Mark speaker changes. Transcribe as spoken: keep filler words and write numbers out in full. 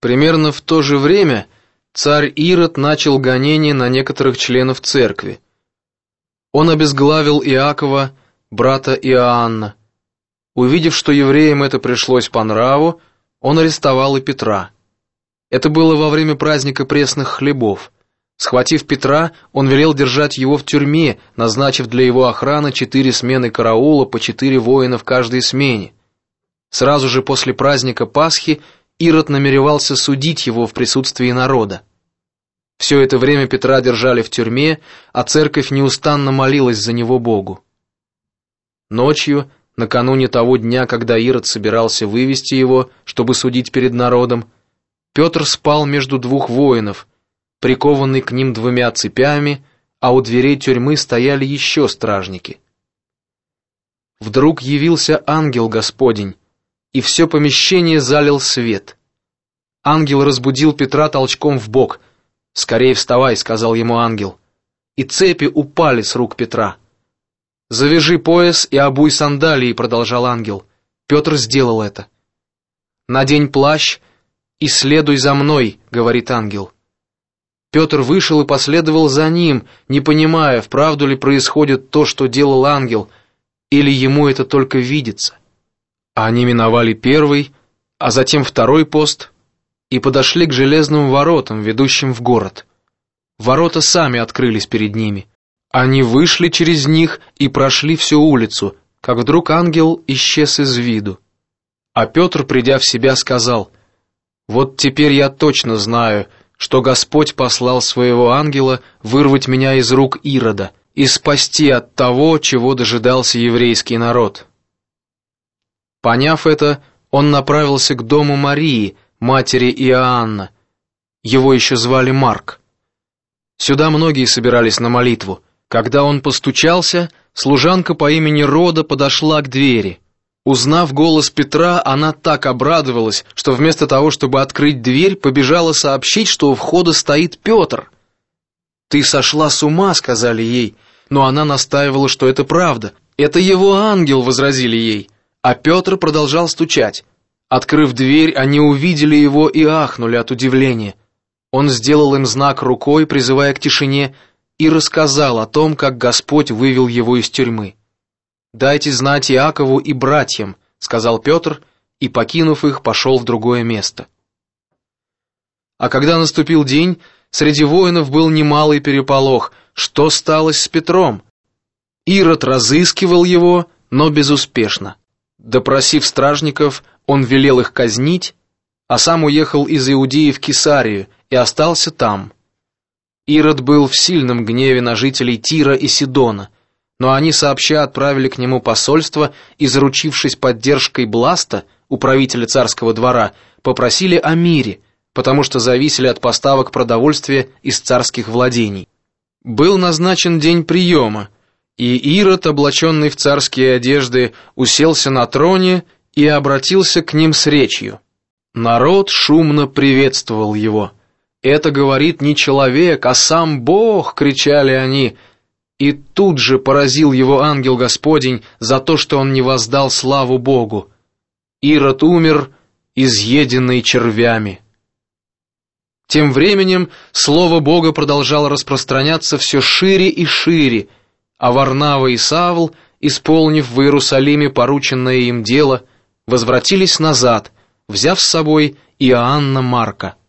Speaker 1: Примерно в то же время царь Ирод начал гонение на некоторых членов церкви. Он обезглавил Иакова, брата Иоанна. Увидев, что евреям это пришлось по нраву, он арестовал и Петра. Это было во время праздника пресных хлебов. Схватив Петра, он велел держать его в тюрьме, назначив для его охраны четыре смены караула по четыре воина в каждой смене. Сразу же после праздника Пасхи Ирод намеревался судить его в присутствии народа. Все это время Петра держали в тюрьме, а церковь неустанно молилась за него Богу. Ночью, накануне того дня, когда Ирод собирался вывести его, чтобы судить перед народом, Петр спал между двух воинов, прикованный к ним двумя цепями, а у дверей тюрьмы стояли еще стражники. Вдруг явился ангел Господень, и все помещение залил свет. Ангел разбудил Петра толчком в бок. «Скорей вставай», — сказал ему ангел. И цепи упали с рук Петра. «Завяжи пояс и обуй сандалии», — продолжал ангел. Петр сделал это. «Надень плащ и следуй за мной», — говорит ангел. Петр вышел и последовал за ним, не понимая, вправду ли происходит то, что делал ангел, или ему это только видится. Они миновали первый, а затем второй пост и подошли к железным воротам, ведущим в город. Ворота сами открылись перед ними. Они вышли через них и прошли всю улицу, как вдруг ангел исчез из виду. А Петр, придя в себя, сказал: «Вот теперь я точно знаю, что Господь послал своего ангела вырвать меня из рук Ирода и спасти от того, чего дожидался еврейский народ». Поняв это, он направился к дому Марии, матери Иоанна. Его еще звали Марк. Сюда многие собирались на молитву. Когда он постучался, служанка по имени Рода подошла к двери. Узнав голос Петра, она так обрадовалась, что вместо того, чтобы открыть дверь, побежала сообщить, что у входа стоит Петр. «Ты сошла с ума», — сказали ей, но она настаивала, что это правда. «Это его ангел», — возразили ей. А Петр продолжал стучать. Открыв дверь, они увидели его и ахнули от удивления. Он сделал им знак рукой, призывая к тишине, и рассказал о том, как Господь вывел его из тюрьмы. «Дайте знать Иакову и братьям», — сказал Петр, и, покинув их, пошел в другое место. А когда наступил день, среди воинов был немалый переполох. Что сталось с Петром? Ирод разыскивал его, но безуспешно. Допросив стражников, он велел их казнить, а сам уехал из Иудеи в Кесарию и остался там. Ирод был в сильном гневе на жителей Тира и Сидона, но они сообща отправили к нему посольство и, заручившись поддержкой Бласта, управителя царского двора, попросили о мире, потому что зависели от поставок продовольствия из царских владений. Был назначен день приема, и Ирод, облаченный в царские одежды, уселся на троне и обратился к ним с речью. Народ шумно приветствовал его. «Это говорит не человек, а сам Бог!» — кричали они. И тут же поразил его ангел Господень за то, что он не воздал славу Богу. Ирод умер, изъеденный червями. Тем временем слово Бога продолжало распространяться все шире и шире, а Варнава и Савл, исполнив в Иерусалиме порученное им дело, возвратились назад, взяв с собой Иоанна Марка.